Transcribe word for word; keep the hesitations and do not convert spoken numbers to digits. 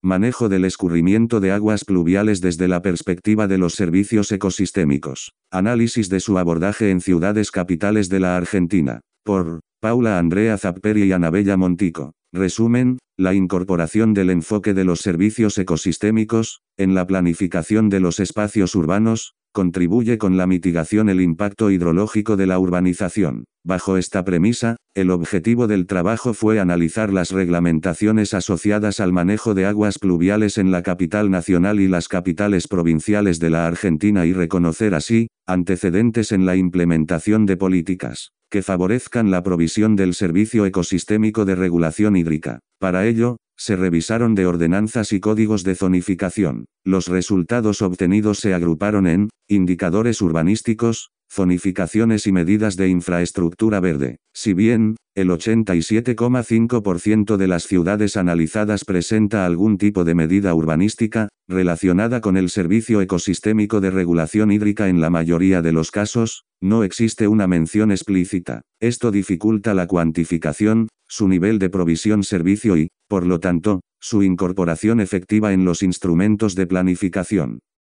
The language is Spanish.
Manejo del escurrimiento de aguas pluviales desde la perspectiva de los servicios ecosistémicos. Análisis de su abordaje en ciudades capitales de la Argentina. Por Paula Andrea Zapperi y Anabella Montico. Resumen, la incorporación del enfoque de los servicios ecosistémicos, en la planificación de los espacios urbanos, contribuye con la mitigación el impacto hidrológico de la urbanización. Bajo esta premisa, el objetivo del trabajo fue analizar las reglamentaciones asociadas al manejo de aguas pluviales en la capital nacional y las capitales provinciales de la Argentina y reconocer así, antecedentes en la implementación de políticas que favorezcan la provisión del servicio ecosistémico de regulación hídrica. Para ello, se revisaron de ordenanzas y códigos de zonificación. Los resultados obtenidos se agruparon en indicadores urbanísticos, zonificaciones y medidas de infraestructura verde. Si bien, el ochenta y siete coma cinco por ciento de las ciudades analizadas presenta algún tipo de medida urbanística, relacionada con el servicio ecosistémico de regulación hídrica en la mayoría de los casos, no existe una mención explícita. Esto dificulta la cuantificación, su nivel de provisión servicio y, por lo tanto, su incorporación efectiva en los instrumentos de planificación.